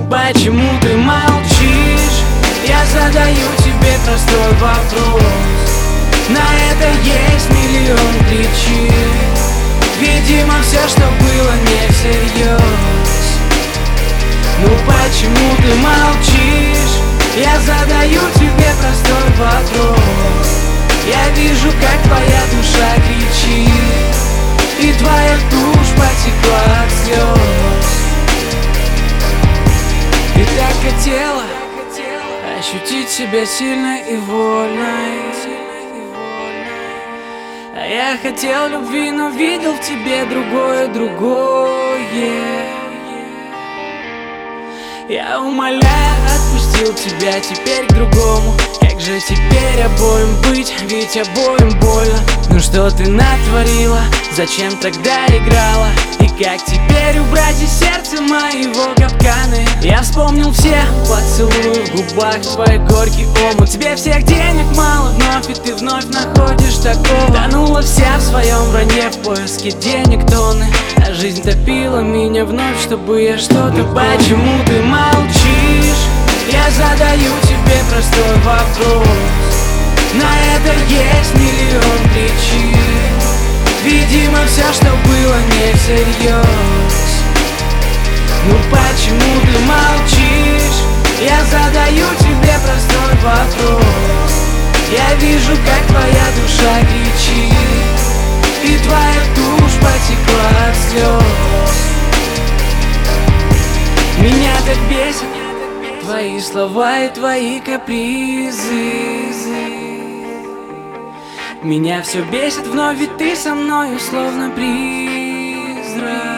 почему ты молчишь? Я задаю тебе простой вопрос. На это есть миллион причин. Видимо, все, что было, не всерьез. Ну почему ты молчишь? Я задаю тебе простой вопрос. Я вижу, как твоя душа кричит, и твоя тушь потекла от слез. И так хотела ощутить себя сильной и вольной. А я хотел любви, но видел в тебе другое. Я умоляю, отпустил тебя теперь к другому. Как же теперь обоим быть, ведь обоим больно. Ну что ты натворила, зачем тогда играла? И как теперь убрать из сердца моего капканы? Я вспомнил все поцелуи в губах, твой горький омут. Тебе всех денег мало вновь, и ты вновь находишь такого. Тонула вся в своем вранье, в поиске денег тонны. А жизнь топила меня вновь, чтобы я что-то. Почему ты молчишь? Я задаю тебе простой вопрос. На это есть миллион причин. Видимо, все, что было, не всерьез. Ну почему ты молчишь? Я задаю тебе простой вопрос. Я вижу, как твоя душа кричит, и твоя тушь потекла от слез. Меня так бесит твои слова и твои капризы. Меня все бесит вновь, ведь ты со мной условно призрак.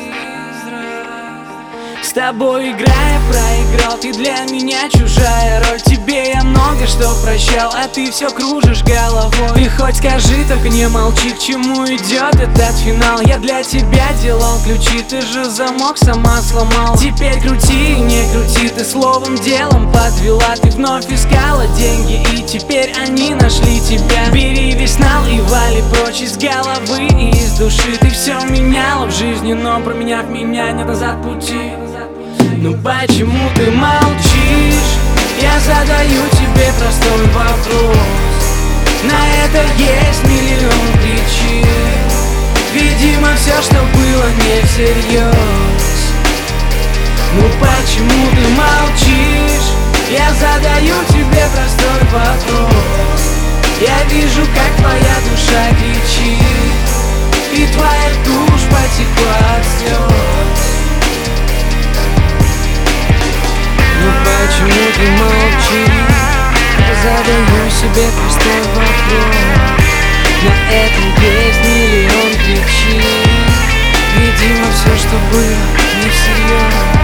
С тобой играя, проиграл, ты для меня чужая роль. Тебе я много что прощал, а ты все кружишь головой. Ты хоть скажи, только не молчи, к чему идет этот финал. Я для тебя делал ключи, ты же замок сама сломал. Теперь крути и не крути, ты словом делом подвела. Ты вновь искала деньги, и теперь они нашли тебя. Бери весь нал и вали прочь из головы и из души. Ты все меняла в жизни, но променяв меня, нет назад пути. Ну почему ты молчишь? Я задаю тебе простой вопрос. На это есть миллион причин. Видимо, все, что было, не всерьез. Ну почему ты молчишь? Я задаю тебе простой вопрос. Я вижу, как твоя душа кричит, и твоя тушь потекла от слез. Ну почему ты молчишь? Я задаю себе простой вопрос. На этом есть миллион причин. Видимо, все, что было, не всерьез.